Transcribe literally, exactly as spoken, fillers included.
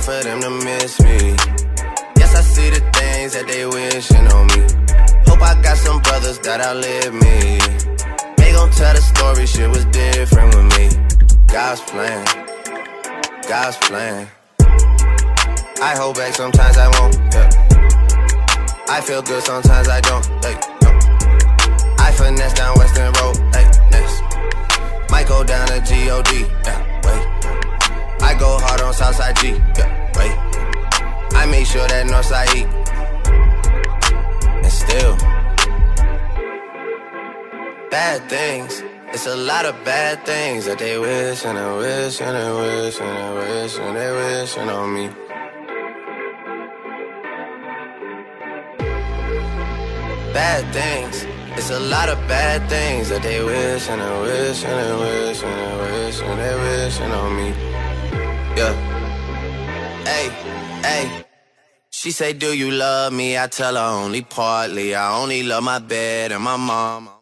not for them to miss me. Yes, I see the things that they wishing on me. Hope I got some brothers that outlive me. They gon' tell the story, shit was different with me. God's plan, God's plan. I hold back, sometimes I won't, yeah. I feel good, sometimes I don't, hey, no. I finesse down Western Road, hey, next. Might go down to G O D, yeah, wait. I go hard on Southside G, yeah, wait. I make sure that Northside E. And still bad things, it's a lot of bad things that they wish and they wish and they wish and they wish and they wishing on me. Bad things, it's a lot of bad things that they wish and they wish and they wish and they wish and they wishing on me. Yeah. Hey, hey. She say, do you love me? I tell her only partly. I only love my bed and my mom.